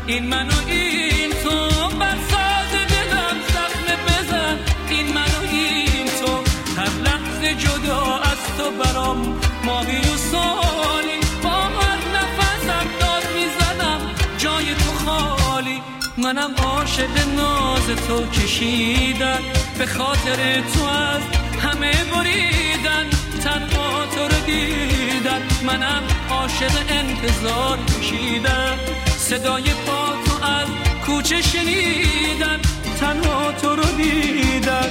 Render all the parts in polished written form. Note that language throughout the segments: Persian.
این من و این تو، بر ساز دلم زخم بزن این من و این تو، هر لحظه جدا از تو برام ماهی و سالی، با هر نفسم داد میزنم جای تو خالی. منم عاشق ناز تو کشیدن، به خاطر تو از همه بریدن، تنها تو رو دیدن. منم عاشق انتظار کشیدن، صدای پا تو از کوچه شنیدن، تنها تو رو دیدن.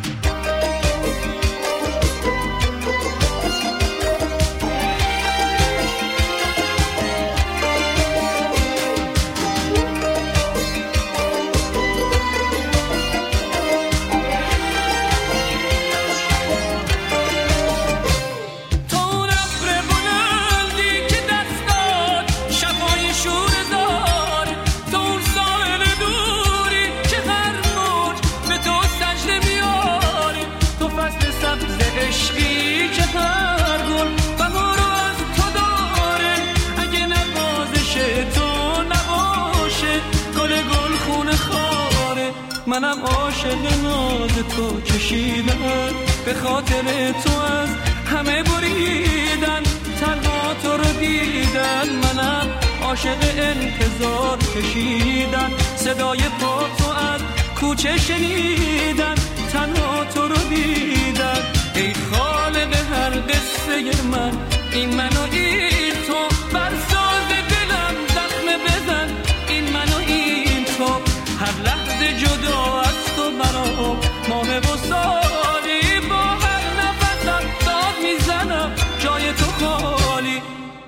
منم عاشق ناز تو کشیدن، به خاطر تو از همه بریدن، تنها تو رو دیدن. منم عاشق انتظار کشیدن، صدای پا تو از کوچه شنیدن، تنها تو رو دیدن. ای خالق هر قصه من، این من و این تو، بر ساز دلم زخم بزن این من و این تو، هر لحظه جدا از تو برام ماه و سالی، با هر نفسم داد میزنم جای تو خالی.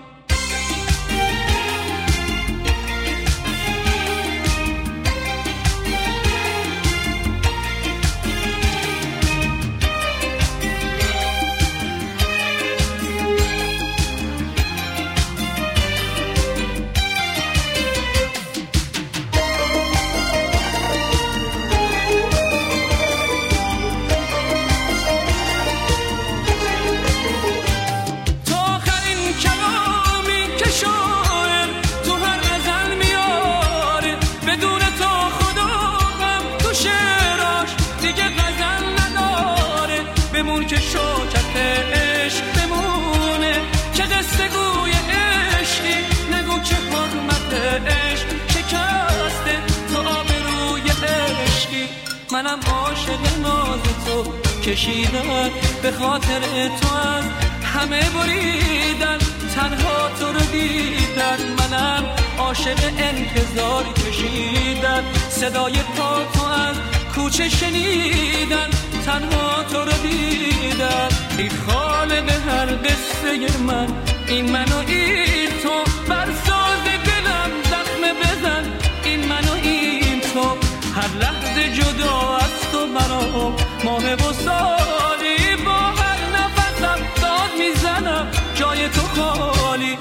بمون که شوکت عشق بمونه، که قصه گوی عشقی، نگو که حرمت عشق شکسته تو آبروی عشقی. منم عاشق ناز تو کشیدن، به خاطر تو از همه بریدن، تنها تو رو دیدن. منم عاشق انتظار کشیدن، صدای پا تو از کوچه شنیدن، تنها تو رو دیدن. ای خالق هر قصه من، این من و این تو، بر ساز دلم زخم بزن این من و این تو، هر لحظه جدا از تو برام ماه و سالی، با هر نفسم داد میزنم جای تو خالی.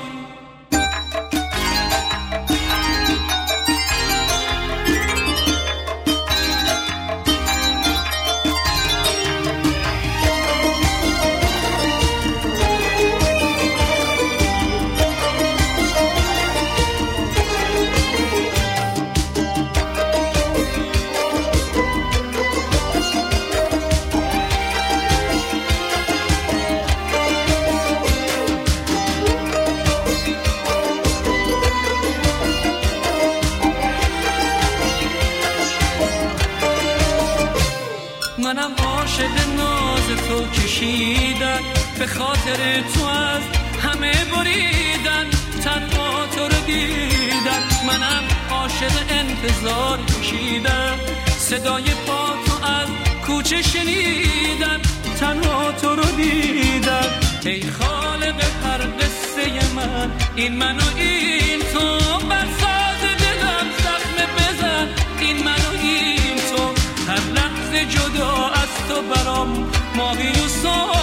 منم عاشق ناز تو کشیدن، به خاطر تو از همه بریدن، تنها تو رو دیدن. منم عاشق انتظار کشیدن، صدای پا تو از کوچه شنیدن، تنها تو رو دیدن. ای خالق هر قصه من، این من و این تو، بر ساز دلم زخم بزن این من و این تو، هر لحظه جدا از تو برام ماهی و